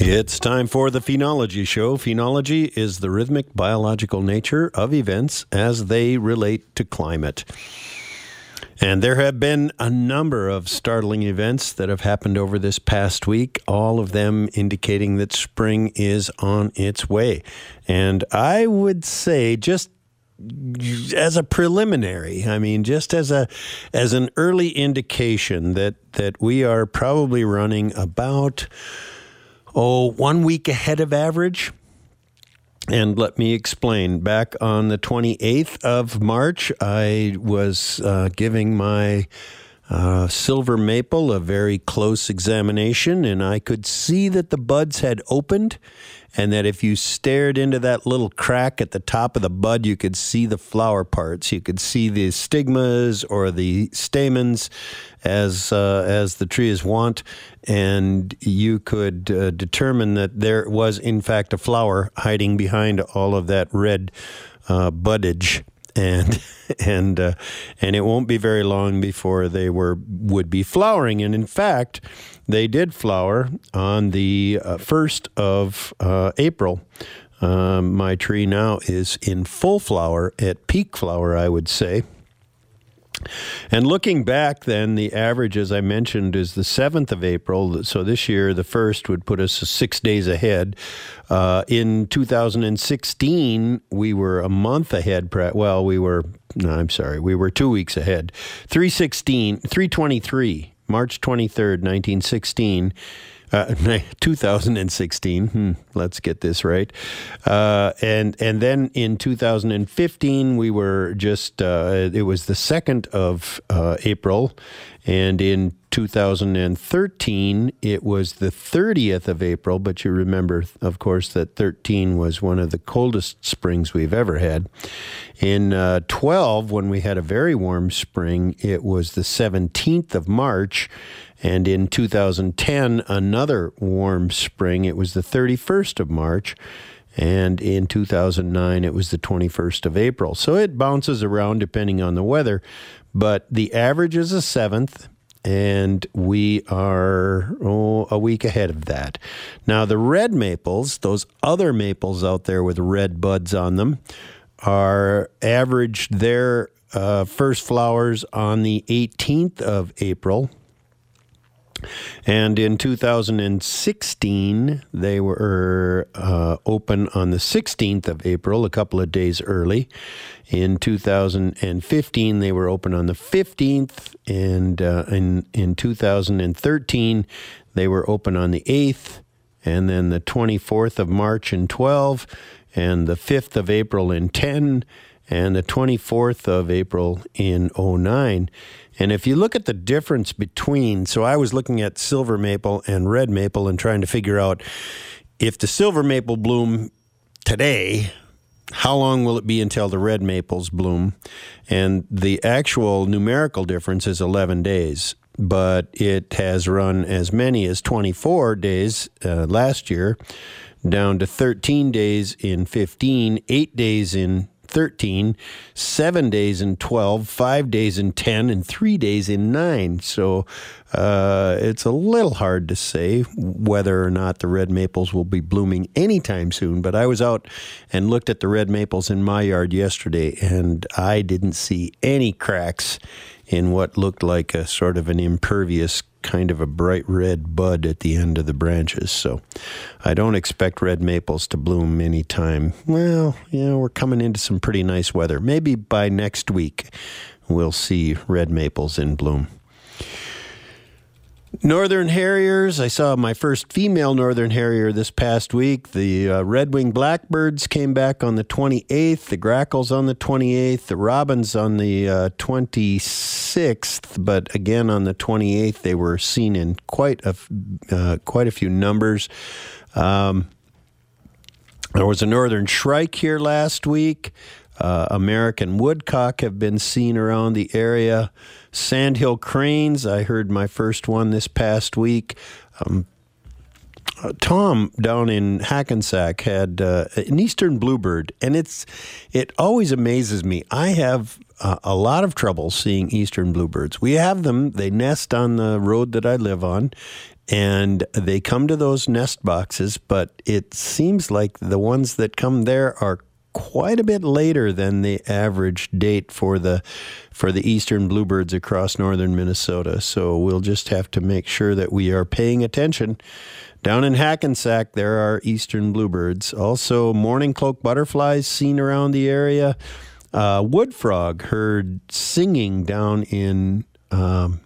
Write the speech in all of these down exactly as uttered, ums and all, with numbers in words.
It's time for the Phenology Show. Phenology is the rhythmic biological nature of events as they relate to climate. And there have been a number of startling events that have happened over this past week, all of them indicating that spring is on its way. And I would say just as a preliminary, I mean, just as a as an early indication that, that we are probably running about, oh, one week ahead of average. And let me explain. Back on the twenty-eighth of March, I was uh, giving my uh, silver maple a very close examination, and I could see that the buds had opened, and that if you stared into that little crack at the top of the bud, you could see the flower parts. You could see the stigmas or the stamens as uh, as the tree is wont, and you could uh, determine that there was, in fact, a flower hiding behind all of that red uh, buddage. And and uh, and it won't be very long before they were would be flowering. And in fact, they did flower on the uh, first of uh, April. Um, my tree now is in full flower, at peak flower, I would say. And looking back then, the average, as I mentioned, is the seventh of April. So this year, the first would put us six days ahead. Uh, in two thousand sixteen, we were a month ahead. Well, we were, no, I'm sorry, we were two weeks ahead. three sixteen, three twenty-three, March twenty-third, nineteen sixteen. Uh, two thousand sixteen. Hmm, let's get this right. Uh, and and then in two thousand fifteen, we were just, uh, it was the second of uh, April. And in two thousand thirteen, it was the thirtieth of April. But you remember, of course, that thirteen was one of the coldest springs we've ever had. In uh, twelve, when we had a very warm spring, it was the seventeenth of March. And in two thousand ten, another warm spring, it was the thirty-first of March. And in two thousand nine, it was the twenty-first of April. So it bounces around depending on the weather. But the average is a seventh, and we are oh, a week ahead of that. Now, the red maples, those other maples out there with red buds on them, are averaged their uh, first flowers on the eighteenth of April. And in two thousand sixteen, they were uh, open on the sixteenth of April, a couple of days early. In two thousand fifteen, they were open on the fifteenth. And uh, in, in two thousand thirteen, they were open on the eighth. And then the twenty-fourth of March in twelve. And the fifth of April in ten. And the twenty-fourth of April in oh nine. And if you look at the difference between, so I was looking at silver maple and red maple and trying to figure out if the silver maple bloom today, how long will it be until the red maples bloom? And the actual numerical difference is eleven days, but it has run as many as twenty-four days uh, last year, down to thirteen days in fifteen, eight days in thirteen, seven days in twelve, five days in ten, and three days in nine. So uh, it's a little hard to say whether or not the red maples will be blooming anytime soon. But I was out and looked at the red maples in my yard yesterday, and I didn't see any cracks in what looked like a sort of an impervious kind of a bright red bud at the end of the branches. So I don't expect red maples to bloom anytime. Well, you know, we're coming into some pretty nice weather. Maybe by next week we'll see red maples in bloom. Northern Harriers. I saw my first female Northern Harrier this past week. The uh, red-winged blackbirds came back on the twenty-eighth, the grackles on the twenty-eighth, the robins on the uh, twenty-sixth, but again on the twenty-eighth they were seen in quite a, uh, quite a few numbers. Um, there was a northern shrike here last week. Uh, American woodcock have been seen around the area. Sandhill cranes, I heard my first one this past week. Um, uh, Tom down in Hackensack had uh, an eastern bluebird, and it's it always amazes me. I have uh, a lot of trouble seeing eastern bluebirds. We have them. They nest on the road that I live on, and they come to those nest boxes, but it seems like the ones that come there are quite a bit later than the average date for the for the eastern bluebirds across northern Minnesota. So we'll just have to make sure that we are paying attention. Down in Hackensack, there are eastern bluebirds. Also, mourning cloak butterflies seen around the area. Uh, wood frog heard singing down in um,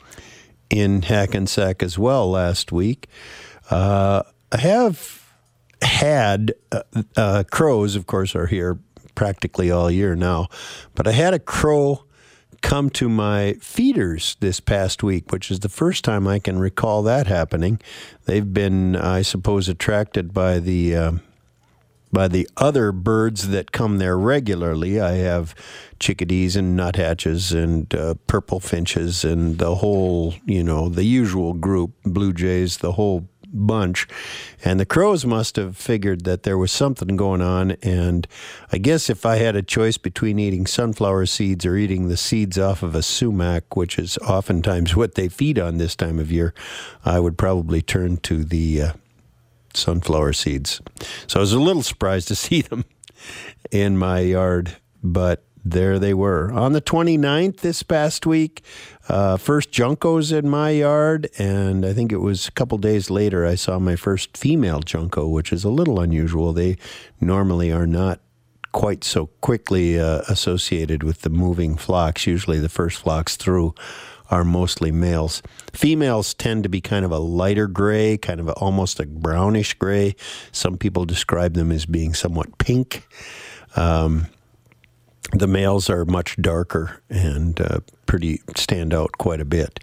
in Hackensack as well last week. Uh, I have had uh, uh, crows, of course, are here practically all year now, but I had a crow come to my feeders this past week, which is the first time I can recall that happening. They've been, I suppose, attracted by the uh, by the other birds that come there regularly. I have chickadees and nuthatches and uh, purple finches and the whole, you know, the usual group, blue jays, the whole bunch. And the crows must have figured that there was something going on. And I guess if I had a choice between eating sunflower seeds or eating the seeds off of a sumac, which is oftentimes what they feed on this time of year, I would probably turn to the uh, sunflower seeds. So I was a little surprised to see them in my yard, but there they were. On the twenty-ninth this past week, uh, first juncos in my yard, and I think it was a couple days later I saw my first female junco, which is a little unusual. They normally are not quite so quickly uh, associated with the moving flocks. Usually the first flocks through are mostly males. Females tend to be kind of a lighter gray, kind of a, almost a brownish gray. Some people describe them as being somewhat pink. Um, The males are much darker and uh, pretty stand out quite a bit.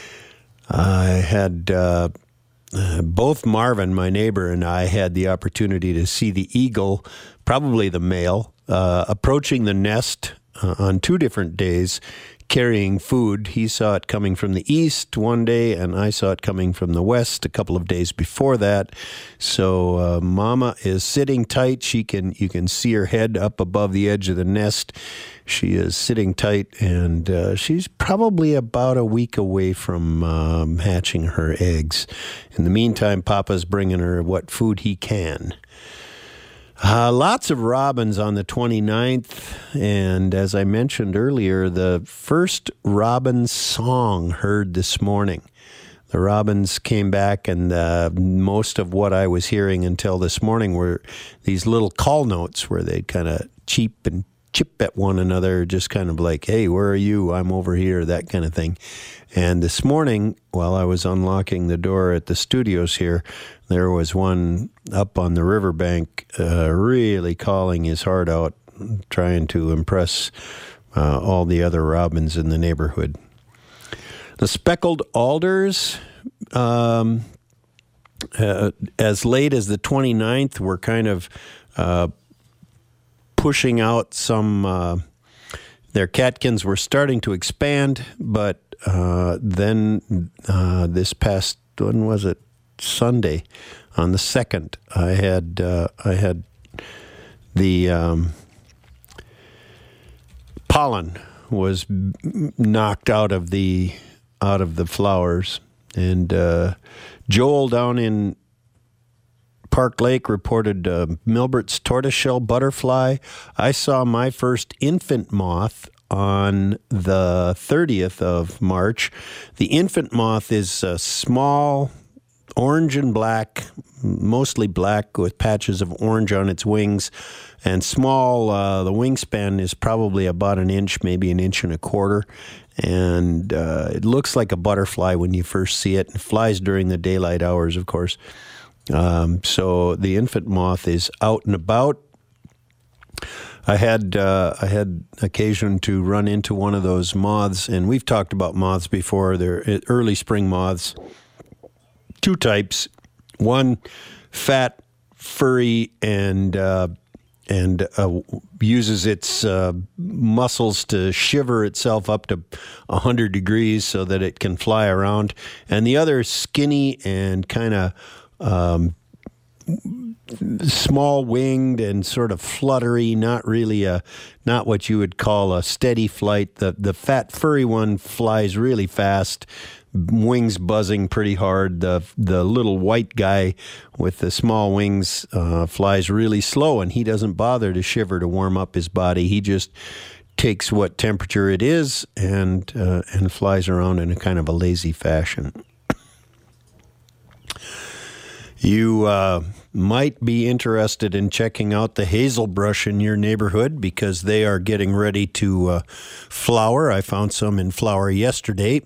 I had uh, uh, both Marvin, my neighbor, and I had the opportunity to see the eagle, probably the male, uh, approaching the nest uh, on two different days, carrying food. He saw it coming from the east one day, and I saw it coming from the west a couple of days before that. So uh, Mama is sitting tight. She can you can see her head up above the edge of the nest. She is sitting tight, and uh, she's probably about a week away from um, hatching her eggs. In the meantime, Papa's bringing her what food he can. Uh, lots of robins on the twenty-ninth, and as I mentioned earlier, the first robin song heard this morning. The robins came back, and uh, most of what I was hearing until this morning were these little call notes where they'd kind of cheep and chip at one another, just kind of like, hey, where are you? I'm over here, that kind of thing. And this morning, while I was unlocking the door at the studios here, there was one up on the riverbank uh, really calling his heart out, trying to impress uh, all the other robins in the neighborhood. The speckled alders, um, uh, as late as the twenty-ninth, were kind of uh, pushing out some, uh, their catkins were starting to expand, but uh, then uh, this past, when was it? Sunday, on the second, I had uh, I had the um, pollen was knocked out of the out of the flowers, and uh, Joel down in Park Lake reported uh, Milbert's tortoiseshell butterfly. I saw my first infant moth on the thirtieth of March. The infant moth is a small, orange and black, mostly black with patches of orange on its wings, and small. Uh, the wingspan is probably about an inch, maybe an inch and a quarter, and uh, it looks like a butterfly when you first see it. It flies during the daylight hours, of course. Um, so the infant moth is out and about. I had uh, I had occasion to run into one of those moths, and we've talked about moths before. They're early spring moths. Two types. One, fat, furry, and uh, and uh, uses its uh, muscles to shiver itself up to one hundred degrees so that it can fly around. And the other, skinny and kind of um, small winged and sort of fluttery, not really a, not what you would call a steady flight. The, the fat furry one flies really fast, wings buzzing pretty hard. The, the little white guy with the small wings uh, flies really slow, and he doesn't bother to shiver to warm up his body. He just takes what temperature it is and uh, and flies around in a kind of a lazy fashion. You uh, might be interested in checking out the hazelbrush in your neighborhood because they are getting ready to uh, flower. I found some in flower yesterday.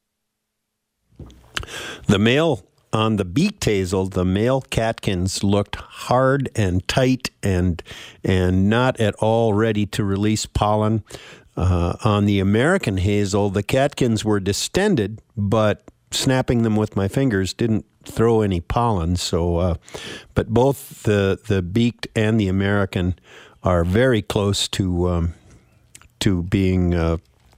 The male on the beaked hazel, the male catkins looked hard and tight and and not at all ready to release pollen. Uh, on the American hazel, the catkins were distended, but snapping them with my fingers didn't throw any pollen. So, uh, but both the the beaked and the American are very close to um, to being uh,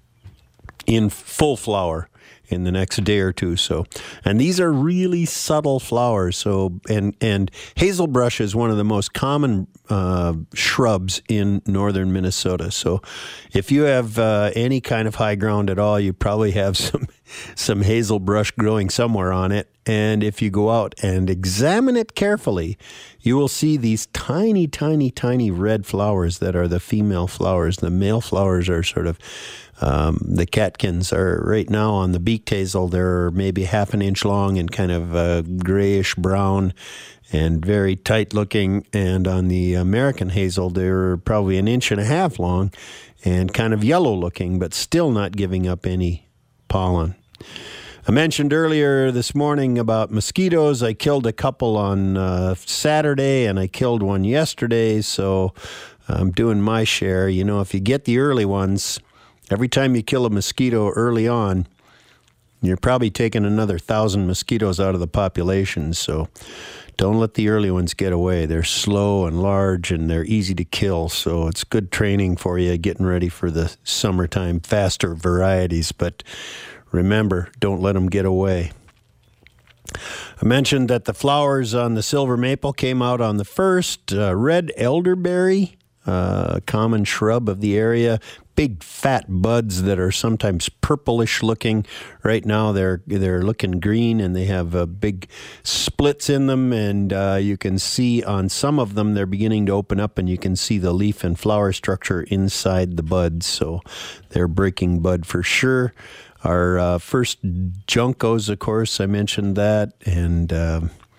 in full flower in the next day or two. So, and these are really subtle flowers. So, and and hazelbrush is one of the most common uh, shrubs in northern Minnesota. So, if you have uh, any kind of high ground at all, you probably have some some hazelbrush growing somewhere on it. And if you go out and examine it carefully, you will see these tiny, tiny, tiny red flowers that are the female flowers. The male flowers are sort of, um, the catkins are right now on the beaked hazel. They're maybe half an inch long and kind of uh, grayish brown and very tight looking. And on the American hazel, they're probably an inch and a half long and kind of yellow looking, but still not giving up any pollen. I mentioned earlier this morning about mosquitoes. I killed a couple on uh, Saturday, and I killed one yesterday, so I'm doing my share. You know, if you get the early ones, every time you kill a mosquito early on, you're probably taking another thousand mosquitoes out of the population, so don't let the early ones get away. They're slow and large, and they're easy to kill, so it's good training for you getting ready for the summertime faster varieties, but remember, don't let them get away. I mentioned that the flowers on the silver maple came out on the first. Uh, red elderberry, a uh, common shrub of the area. Big fat buds that are sometimes purplish looking. Right now they're they're looking green, and they have uh, big splits in them, and uh, you can see on some of them they're beginning to open up, and you can see the leaf and flower structure inside the buds. So they're breaking bud for sure. Our uh, first juncos, of course, I mentioned that, and uh,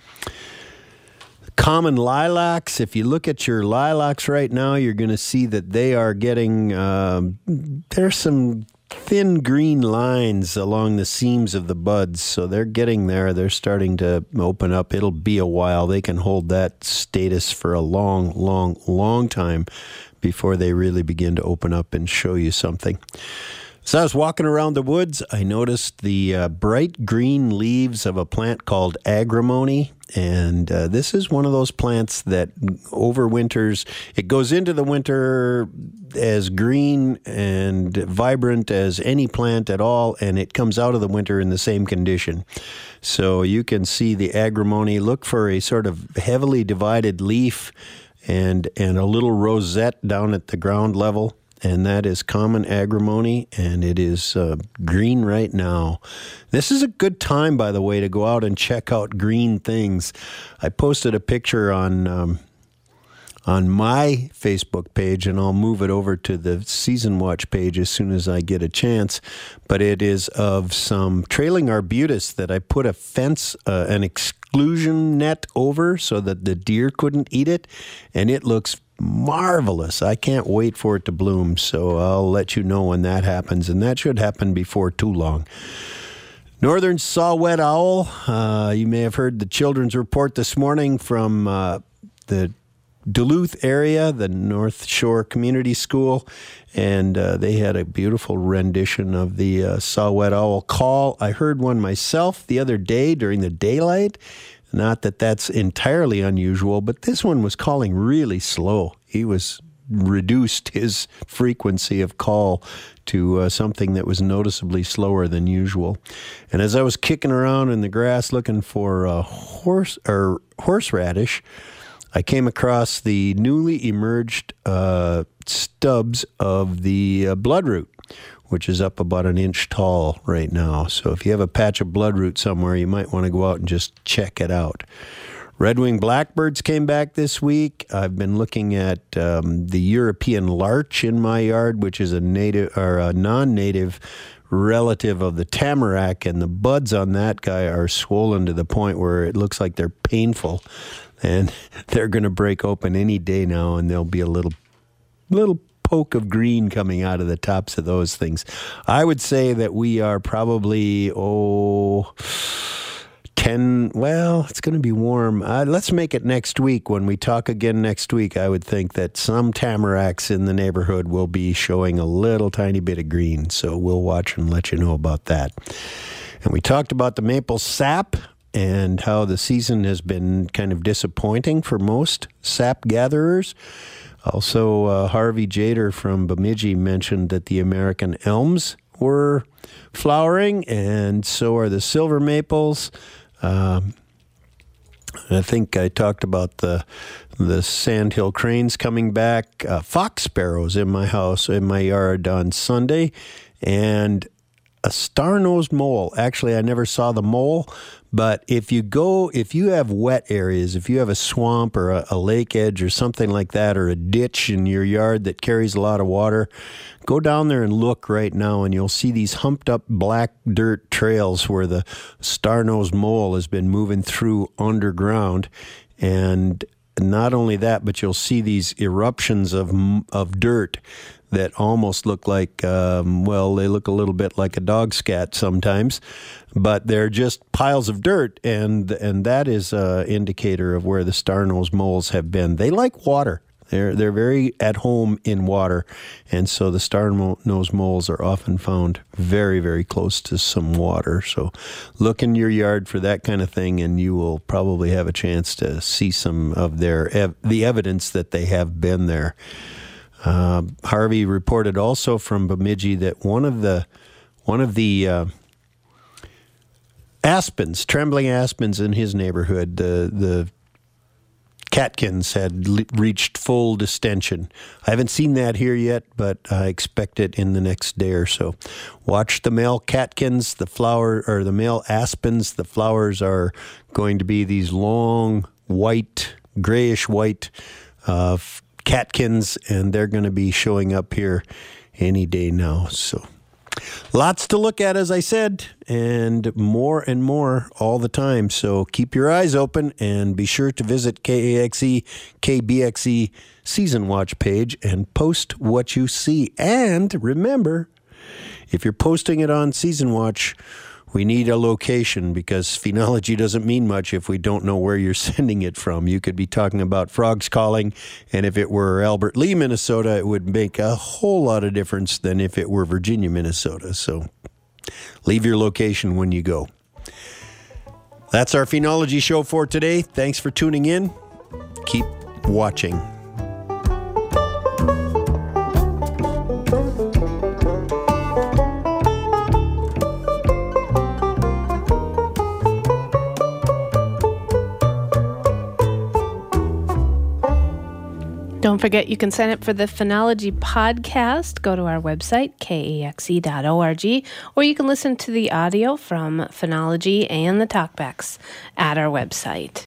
common lilacs. If you look at your lilacs right now, you're going to see that they are getting, uh, there's some thin green lines along the seams of the buds, so they're getting there. They're starting to open up. It'll be a while. They can hold that status for a long, long, long time before they really begin to open up and show you something. So I was walking around the woods, I noticed the uh, bright green leaves of a plant called agrimony, and uh, this is one of those plants that overwinters. It goes into the winter as green and vibrant as any plant at all, and it comes out of the winter in the same condition. So you can see the agrimony. Look for a sort of heavily divided leaf and, and a little rosette down at the ground level. And that is common agrimony, and it is uh, green right now. This is a good time, by the way, to go out and check out green things. I posted a picture on um, on my Facebook page, and I'll move it over to the Season Watch page as soon as I get a chance. But it is of some trailing arbutus that I put a fence, uh, an exclusion net over so that the deer couldn't eat it, and it looks marvelous. I can't wait for it to bloom, so I'll let you know when that happens, and that should happen before too long. Northern saw-whet owl. Uh, you may have heard the children's report this morning from uh, the Duluth area, the North Shore Community School, and uh, they had a beautiful rendition of the uh, saw-whet owl call. I heard one myself the other day during the daylight. Not that that's entirely unusual, but this one was calling really slow. He was reduced his frequency of call to uh, something that was noticeably slower than usual. And as I was kicking around in the grass looking for uh, horse or horseradish, I came across the newly emerged uh, stubs of the uh, bloodroot, which is up about an inch tall right now. So if you have a patch of bloodroot somewhere, you might want to go out and just check it out. Red-winged blackbirds came back this week. I've been looking at um, the European larch in my yard, which is a native or a non-native relative of the tamarack, and the buds on that guy are swollen to the point where it looks like they're painful, and they're going to break open any day now, and there'll be a little little poke of green coming out of the tops of those things. I would say that we are probably, oh, ten, well, it's going to be warm. Uh, let's make it next week. When we talk again next week, I would think that some tamaracks in the neighborhood will be showing a little tiny bit of green. So we'll watch and let you know about that. And we talked about the maple sap and how the season has been kind of disappointing for most sap gatherers. Also, uh, Harvey Jader from Bemidji mentioned that the American elms were flowering, and so are the silver maples. Um, I think I talked about the the sandhill cranes coming back. Uh, fox sparrows in my house, in my yard on Sunday, and a star-nosed mole. Actually, I never saw the mole, but if you go, if you have wet areas, if you have a swamp or a, a lake edge or something like that, or a ditch in your yard that carries a lot of water, go down there and look right now, and you'll see these humped up black dirt trails where the star-nosed mole has been moving through underground. And not only that, but you'll see these eruptions of of dirt that almost look like, um, well, they look a little bit like a dog scat sometimes, but they're just piles of dirt, and and that is an indicator of where the star-nosed moles have been. They like water. They're they're very at home in water, and so the star-nosed moles are often found very, very close to some water. So look in your yard for that kind of thing, and you will probably have a chance to see some of their ev- the evidence that they have been there. Uh, Harvey reported also from Bemidji that one of the one of the uh, aspens, trembling aspens in his neighborhood, the the catkins had le- reached full distension. I haven't seen that here yet, but I expect it in the next day or so. Watch the male catkins, the flower, or the male aspens. The flowers are going to be these long, white, grayish white uh, catkins, and they're going to be showing up here any day now. So lots to look at, as I said, and more and more all the time. So keep your eyes open and be sure to visit K A X E, K B X E Season Watch page and post what you see. And remember, if you're posting it on Season Watch, we need a location, because phenology doesn't mean much if we don't know where you're sending it from. You could be talking about frogs calling, and if it were Albert Lee, Minnesota, it would make a whole lot of difference than if it were Virginia, Minnesota. So leave your location when you go. That's our phenology show for today. Thanks for tuning in. Keep watching. Don't forget, you can sign up for the Phenology podcast. Go to our website, K A X E dot org, or you can listen to the audio from Phenology and the talkbacks at our website.